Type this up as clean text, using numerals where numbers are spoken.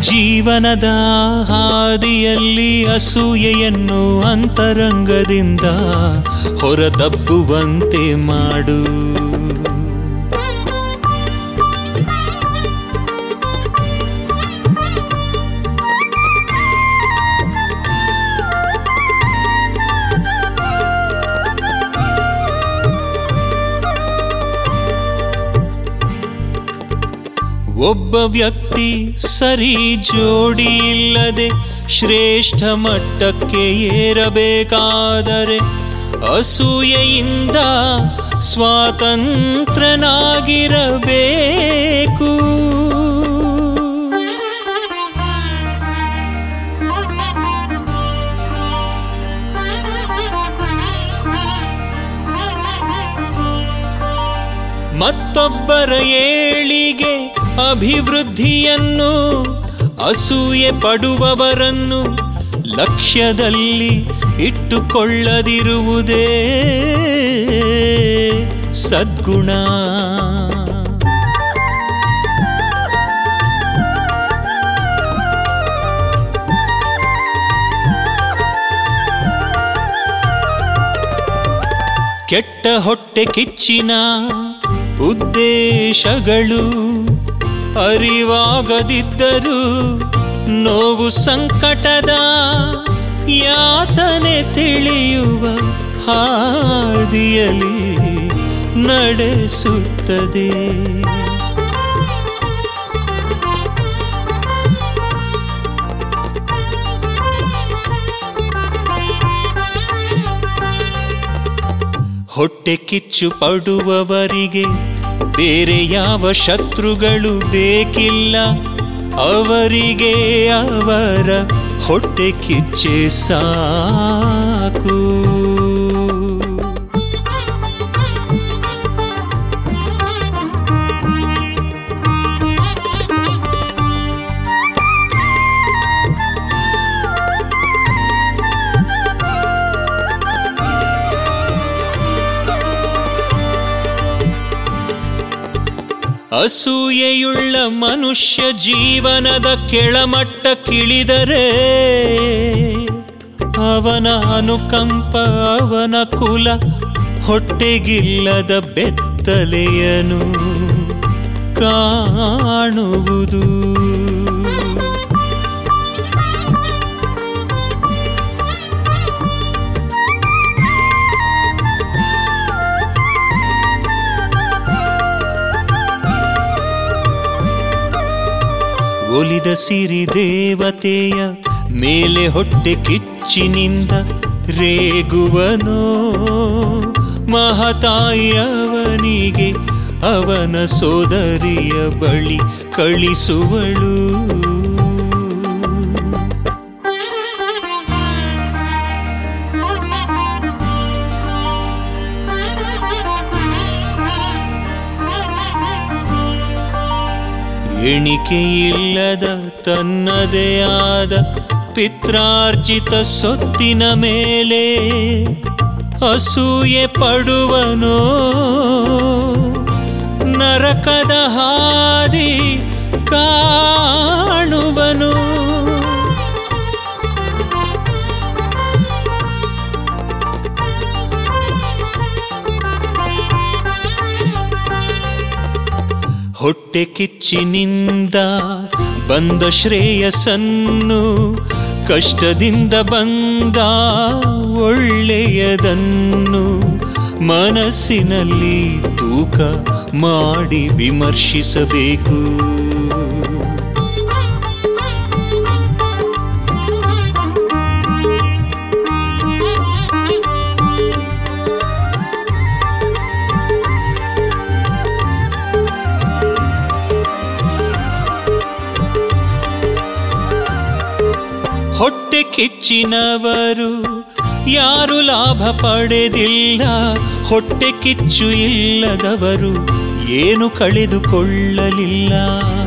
ಜೀವನದ ಹಾದಿಯಲ್ಲಿ ಅಸೂಯೆಯನ್ನು ಅಂತರಂಗದಿಂದ ಹೊರದಬ್ಬುವಂತೆ ಮಾಡು. ಒಬ್ಬ ವ್ಯಕ್ತಿ ಸರಿ ಜೋಡಿ ಇಲ್ಲದೆ ಶ್ರೇಷ್ಠ ಮಟ್ಟಕ್ಕೆ ಏರಬೇಕಾದರೆ ಅಸೂಯೆಯಿಂದ ಸ್ವಾತಂತ್ರ್ಯನಾಗಿರಬೇಕು. ಮತ್ತೊಬ್ಬರ ಏಳಿಗೆ ಅಭಿವೃದ್ಧಿಯನ್ನು ಅಸೂಯೆ ಪಡುವವರನ್ನು ಲಕ್ಷ್ಯದಲ್ಲಿ ಇಟ್ಟುಕೊಳ್ಳದಿರುವುದೇ ಸದ್ಗುಣ. ಕೆಟ್ಟ ಹೊಟ್ಟೆ ಕಿಚ್ಚಿನ ಉದ್ದೇಶಗಳು ಅರಿವಾಗದಿದ್ದರೂ ನೋವು ಸಂಕಟದ ಯಾತನೆ ತಿಳಿಯುವ ಹಾದಿಯಲ್ಲಿ ನಡೆಸುತ್ತದೆ. ಹೊಟ್ಟೆ ಕಿಚ್ಚು ಪಡುವವರಿಗೆ ಬೇರೆ ಯಾವ ಶತ್ರುಗಳು ಬೇಕಿಲ್ಲ. ಅವರಿಗೆ ಅವರ ಹೊಟ್ಟೆ ಕಿಚ್ಚೆ ಸಾಕು. ಅಸೂಯೆಯುಳ್ಳ ಮನುಷ್ಯ ಜೀವನದ ಕೆಳಮಟ್ಟಕ್ಕಿಳಿದರೆ ಅವನ ಅನುಕಂಪ ಅವನ ಕುಲ ಹೊಟ್ಟೆಗಿಲ್ಲದ ಬೆತ್ತಲೆಯನು ಕಾಣುವುದು. ಒಲಿದ ಸಿರಿ ದೇವತೆಯ ಮೇಲೆ ಹೊಟ್ಟೆ ಕಿಚ್ಚಿನಿಂದ ರೇಗುವನೋ ಮಹತಾಯಿಯವನಿಗೆ ಅವನ ಸೋದರಿಯ ಬಳಿ ಕಳಿಸುವಳು. ಎಣಿಕೆಯಿಲ್ಲದ ತನ್ನದೇ ಆದ ಪಿತ್ರಾರ್ಜಿತ ಸೊತ್ತಿನ ಮೇಲೆ ಅಸೂಯೆ ಪಡುವನೋ ನರಕದ ಹಾದಿ ಕಾಣುವನು. ಹೊಟ್ಟೆ ಕಿಚ್ಚಿನಿಂದ ಬಂದ ಶ್ರೇಯಸ್ಸನ್ನು ಕಷ್ಟದಿಂದ ಬಂದ ಒಳ್ಳೆಯದನ್ನು ಮನಸ್ಸಿನಲ್ಲಿ ತೂಕ ಮಾಡಿ ವಿಮರ್ಶಿಸಬೇಕು. ಹೊಟ್ಟೆ ಕಿಚ್ಚಿನವರು ಯಾರು ಲಾಭ ಪಡೆದಿಲ್ಲ. ಹೊಟ್ಟೆ ಕಿಚ್ಚು ಇಲ್ಲದವರು ಏನು ಕಳೆದುಕೊಳ್ಳಲಿಲ್ಲ.